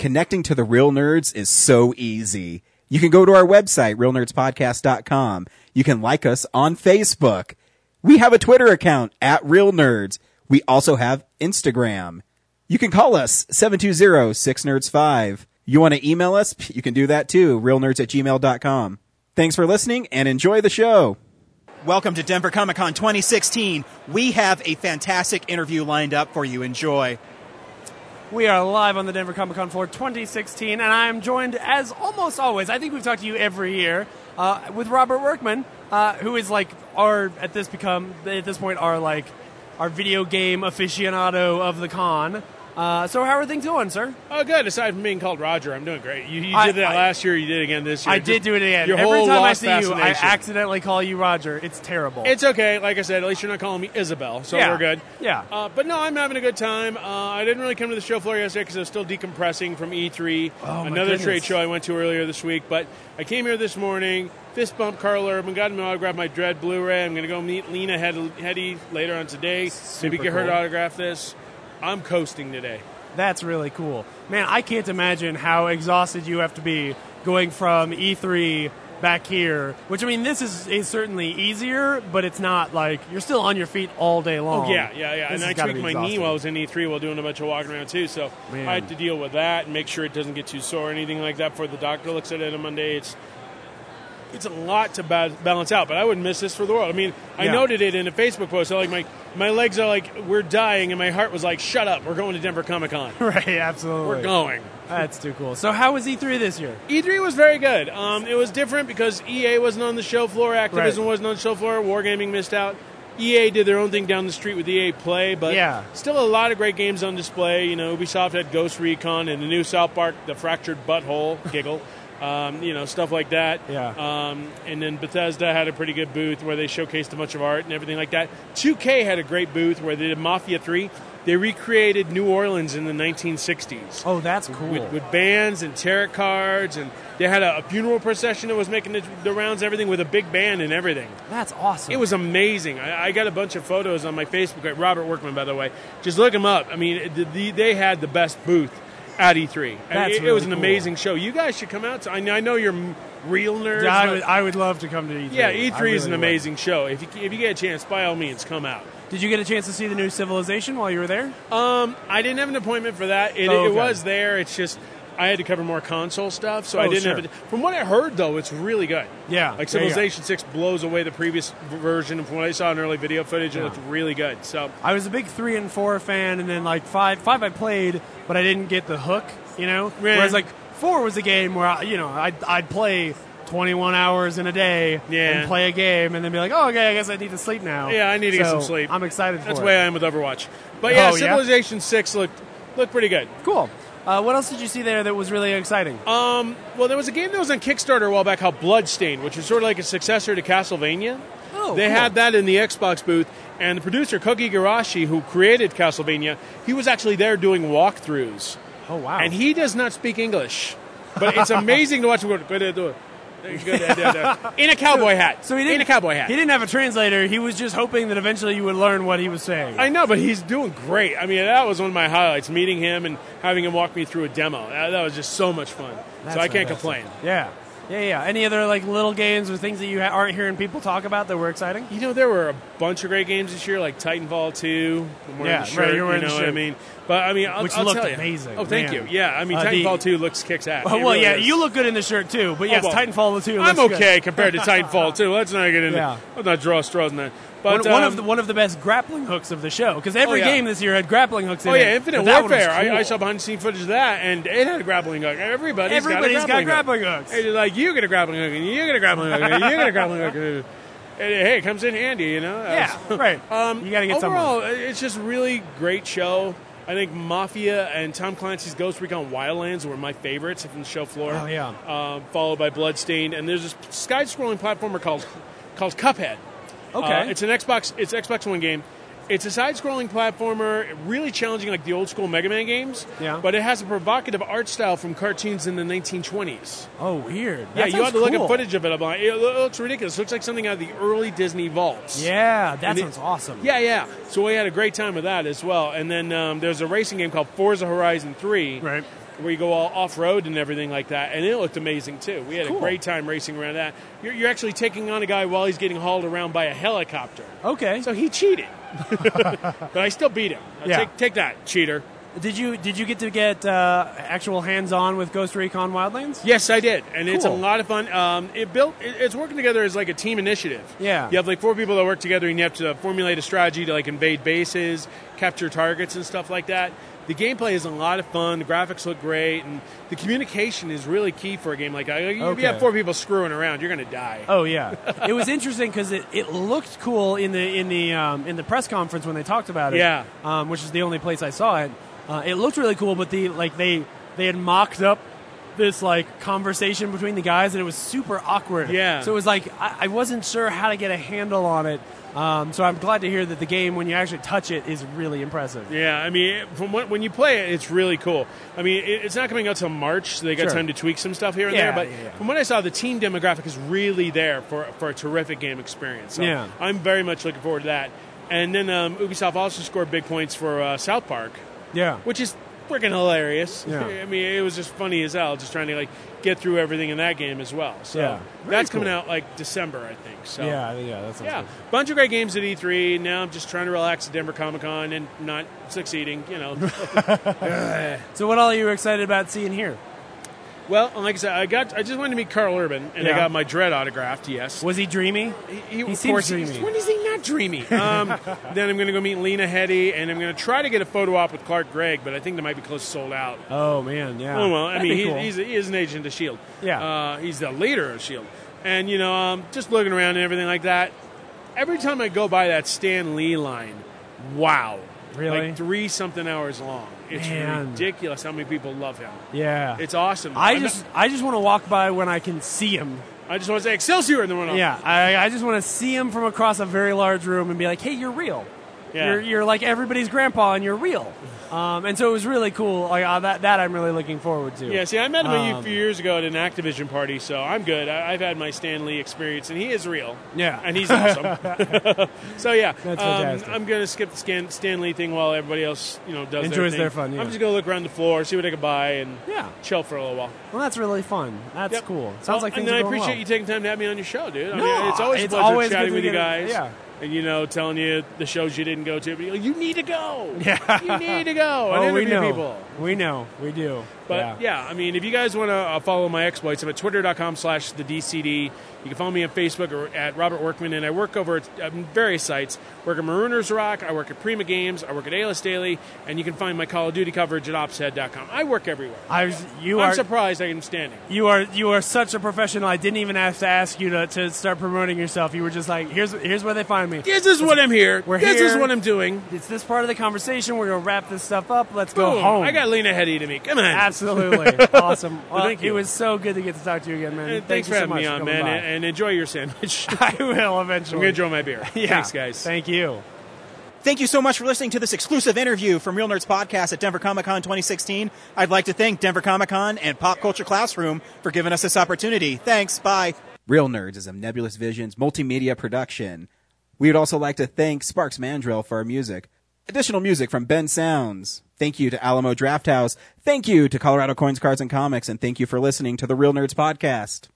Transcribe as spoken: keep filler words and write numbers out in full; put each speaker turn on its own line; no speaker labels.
connecting to the real nerds is so easy. You can go to our website, real nerds podcast dot com. You can like us on Facebook. We have a Twitter account at Real Nerds. We also have Instagram. You can call us seven two zero, six nerds five. You want to email us? You can do that too, real nerds at gmail dot com. Thanks for listening and enjoy the show. Welcome to Denver Comic Con twenty sixteen. We have a fantastic interview lined up for you. Enjoy.
We are live on the Denver Comic Con for twenty sixteen, and I am joined, as almost always, I think we've talked to you every year, uh, with Robert Workman, uh, who is like our, at this become, at this point, our like, our video game aficionado of the con. Uh, so how are things going, sir?
Oh, good. Aside from being called Roger, I'm doing great. You, you
I,
did that
I,
last year. You did it again this year.
I did do it again.
Your
Every
whole
time I
lost
see you, I
fascination.
accidentally call you Roger. It's terrible.
It's okay. Like I said, at least you're not calling me Isabel, so
yeah.
we're good.
Yeah.
Uh, but no, I'm having a good time. Uh, I didn't really come to the show floor yesterday because I was still decompressing from E three,
oh,
another
goodness.
trade show I went to earlier this week. But I came here this morning, fist bumped Carl Urban, got him to autograph my Dread Blu-ray. I'm going to go meet Lena Headey later on today.
Super
Maybe get her
cool.
to autograph this. I'm coasting today.
That's really cool. Man, I can't imagine how exhausted you have to be going from E three back here, which, I mean, this is, is certainly easier, but it's not like you're still on your feet all day long.
Oh, yeah, yeah, yeah.
This
and I tweaked my knee while I was in E three while doing a bunch of walking around, too, so
Man.
I had to deal with that and make sure it doesn't get too sore or anything like that before the doctor looks at it on Monday. It's it's a lot to ba- balance out, but I wouldn't miss this for the world. I mean, I
Yeah.
noted it in a Facebook post. So, like, my, my legs are like, we're dying, and my heart was like, shut up, we're going to Denver Comic Con.
Right, absolutely.
We're going.
That's too cool. So how was E three this year?
E three was very good. Um, it was different because E A wasn't on the show floor, Activision
Right.
wasn't on the show floor, Wargaming missed out. E A did their own thing down the street with E A Play, but
Yeah.
still a lot of great games on display. You know, Ubisoft had Ghost Recon and the new South Park, The Fractured Butthole, giggle, um, you know, stuff like that.
Yeah.
Um, and then Bethesda had a pretty good booth where they showcased a bunch of art and everything like that. two K had a great booth where they did Mafia three. They recreated New Orleans in the nineteen sixties.
Oh, that's cool.
With, with bands and tarot cards, and they had a, a funeral procession that was making the, the rounds, everything with a big band and everything.
That's awesome.
It was amazing. I, I got a bunch of photos on my Facebook. At Robert Workman, by the way. Just look them up. I mean, the, the, they had the best booth at E three. I mean,
That's
it,
really
it was an
cool.
amazing show. You guys should come out. To, I, know, I know you're m- real nerds.
Yeah, I
but-
would, I would love to come to E three.
yeah, E three
I
is an
really would.
amazing show. If you if you get a chance, by all means, come out.
Did you get a chance to see the new Civilization while you were there?
Um, I didn't have an appointment for that. It,
Oh,
it
okay.
was there. It's just I had to cover more console stuff, so I
Oh,
didn't
sure.
have it. From what I heard, though, it's really good.
Yeah.
Like
Yeah,
Civilization six blows away the previous v- version. And from what I saw in early video footage, it
Yeah.
looked really good. So
I was a big three and four fan, and then like five, five I played, but I didn't get the hook. You know,
Yeah.
whereas like four was a game where I, you know I'd, I'd play twenty-one hours in a day
Yeah.
and play a game, and then be like, oh, okay, I guess I need to sleep now.
yeah, I need to get
So,
some sleep.
I'm excited for
That's
it.
the way I am with Overwatch. But yeah,
Oh, yeah?
Civilization six looked looked pretty good.
Cool. Uh, what else did you see there that was really exciting?
Um, well, there was a game that was on Kickstarter a while back called Bloodstained, which was sort of like a successor to Castlevania.
Oh,
They
cool.
had that in the Xbox booth, and the producer Koki Garashi, who created Castlevania, he was actually there doing walkthroughs.
Oh wow.
And he does not speak English, but it's amazing to watch him go. "Go there, do it." Go there, do it." In a cowboy hat.
so he didn't
in a cowboy hat.
He didn't have a translator. He was just hoping that eventually you would learn what he was saying.
I know, but he's doing great. I mean, that was one of my highlights, meeting him and having him walk me through a demo. That, that was just so much fun.
That's
so I can't
fantastic.
complain.
Yeah. Yeah, yeah. Any other like little games or things that you ha- aren't hearing people talk about that were exciting?
You know, there were a bunch of great games this year, like Titanfall two. I'm wearing
Yeah,
the
right,
shirt,
you're wearing
you
the
know what I
shirt.
mean? But, I mean, I'll,
Which
I'll
looked
tell you.
amazing,
Oh, thank
man.
you. Yeah, I mean,
Uh, the-
Titanfall two looks kicks ass.
Oh,
It
well,
really
yeah,
is.
you look good in the shirt too. But yes,
well,
Titanfall two.
I'm
looks
okay
good.
compared to Titanfall two. Let's not get into
Yeah.
Let's not draw straws in that. But,
One, one
um,
of the one of the best grappling hooks of the show, because every
Oh, yeah.
game this year had grappling hooks in
Oh,
it.
yeah, Infinite
but that one was
Warfare. I, I
cool.
saw behind the scene footage of that, and it had a grappling hook. Everybody's,
Everybody's
got a
got
grappling,
grappling
hook.
hooks.
It's like, you get a grappling hook, and you get a grappling hook, and you get a grappling hook. And, hey, it comes in handy, you know?
Yeah, right.
Um,
You gotta get
overall,
somewhere.
it's just really great show. I think Mafia and Tom Clancy's Ghost Recon Wildlands were my favorites from the show floor.
Oh, yeah.
Um, followed by Bloodstained, and there's this side-scrolling platformer called called Cuphead.
Okay.
Uh, it's an Xbox. It's Xbox One game. It's a side-scrolling platformer, really challenging like the old-school Mega Man games.
Yeah.
But it has a provocative art style from cartoons in the nineteen twenties.
Oh, weird.
Yeah,
That
you have to
sounds
look
cool.
at footage of it. I'm like, it looks ridiculous. It looks like something out of the early Disney vaults.
Yeah, that
And it-
sounds awesome.
Yeah, yeah. So we had a great time with that as well. And then um, there's a racing game called Forza Horizon three.
Right.
where you go all off-road and everything like that, and it looked amazing, too. We had
Cool.
a great time racing around that. You're, you're actually taking on a guy while he's getting hauled around by a helicopter.
Okay.
So he cheated. But I still beat him.
Yeah.
Take, take that, cheater.
Did you did you get to get uh, actual hands-on with Ghost Recon Wildlands?
Yes, I did, and it's a
Cool.
lot of fun. Um, it built. It, it's working together as like a team initiative.
Yeah.
You have like four people that work together, and you have to formulate a strategy to like invade bases, capture targets, and stuff like that. The gameplay is a lot of fun. The graphics look great, and the communication is really key for a game like that. If
Okay.
you have four people screwing around, you're going to die.
Oh yeah, it was interesting because it, it looked cool in the in the um, in the press conference when they talked about it.
Yeah.
um, which is the only place I saw it. Uh, it looked really cool, but the like they they had mocked up this like conversation between the guys, and it was super awkward.
Yeah.
So it was like I, I wasn't sure how to get a handle on it. Um, so I'm glad to hear that the game, when you actually touch it, is really impressive.
Yeah, I mean, from what, when you play it, it's really cool. I mean, it, it's not coming out till March, so they got
Sure.
time to tweak some stuff here and
Yeah,
there. But
yeah, yeah.
from what I saw, the team demographic is really there for for a terrific game experience. So
Yeah.
I'm very much looking forward to that. And then um, Ubisoft also scored big points for uh, South Park,
Yeah.
which is freaking hilarious.
Yeah.
I mean, it was just funny as hell, just trying to like get through everything in that game as well. So
Yeah. Very
that's
cool.
coming out like December, I think. So
Yeah, yeah, that sounds
yeah,
good.
bunch of great games at E three. Now I'm just trying to relax at Denver Comic Con and not succeeding. You know.
So what all are you excited about seeing here?
Well, like I said, I got. I just wanted to meet Carl Urban, and
Yeah.
I got my Dread autographed. Yes.
Was he dreamy?
He,
He
of
seems
course,
dreamy.
he's- When is he not dreamy? Um, then I'm going to go meet Lena Headey, and I'm going to try to get a photo op with Clark Gregg, but I think that might be close to sold out.
Oh man, yeah.
Oh well, I
That'd
mean,
be
he,
cool.
he's he is an agent of Shield.
Yeah.
uh, he's the leader of Shield, and you know, um, just looking around and everything like that. Every time I go by that Stan Lee line, wow,
Really?
like three something hours long. It's
Man.
ridiculous how many people love him.
yeah.
It's awesome.
I
I'm
just
not-
I just want to walk by when I can see him.
I just want to say Excelsior and then run off.
Yeah, I, I just want to see him from across a very large room and be like, "Hey, you're real.
Yeah.
You're, you're like everybody's grandpa, and you're real." Um, and so it was really cool. Like uh, that, that I'm really looking forward to.
Yeah, see, I met him a
Um,
few years ago at an Activision party, so I'm good. I, I've had my Stan Lee experience, and he is real.
Yeah.
And he's awesome. So, yeah,
That's
um,
fantastic.
I'm going to skip the Stan, Stan Lee thing while everybody else you know, does
Enjoys
their,
their
thing.
fun, yeah.
I'm just going to look around the floor, see what I can buy, and
Yeah.
chill for a little while.
Well, that's really fun. That's
Yep.
cool. Sounds
Well,
like things
and
are
I
going
appreciate
well.
you taking time to have me on your show, dude. I
No,
mean, it's always a
it's
pleasure
always
chatting
good
with
to
you
get-
guys.
yeah.
And, you know, telling you the shows you didn't go to. But you're like, you need to go.
Yeah.
You need to go and
Oh, we
interview
know.
people.
We know. We do.
But yeah. I mean, if you guys want to uh, follow my exploits, I'm at twitter.com slash the DCD. You can follow me on Facebook or at Robert Workman, and I work over at uh, various sites. I work at Marooners Rock, I work at Prima Games, I work at A-List Daily, and you can find my Call of Duty coverage at opshead dot com. I work everywhere.
I was, you
I'm
are
surprised I'm standing.
you are you are such a professional. I didn't even have to ask you to, to start promoting yourself. You were just like, here's here's where they find me.
This is what I'm here.
We're
this is
here.
what I'm doing.
It's this part of the conversation. We're gonna wrap this stuff up. Let's go
Boom.
home.
I got Lena Headey to me. Come on.
Absolutely awesome. Well,
thank you.
it was so good to get to talk to you again, man.
And
Thank
thanks
you
for
so
having
much
me
for
on,
coming
man,
by.
and, and enjoy your sandwich.
I will
I'm
eventually.
going to enjoy my beer.
Yeah.
Thanks, guys.
Thank you.
Thank you so much for listening to this exclusive interview from Real Nerds Podcast at Denver Comic Con twenty sixteen. I'd like to thank Denver Comic Con and Pop Culture Classroom for giving us this opportunity. Thanks. Bye. Real Nerds is a Nebulous Visions multimedia production. We would also like to thank Sparks Mandrill for our music. Additional music from Ben Sounds. Thank you to Alamo Drafthouse. Thank you to Colorado Coins, Cards, and Comics. And thank you for listening to the Real Nerds Podcast.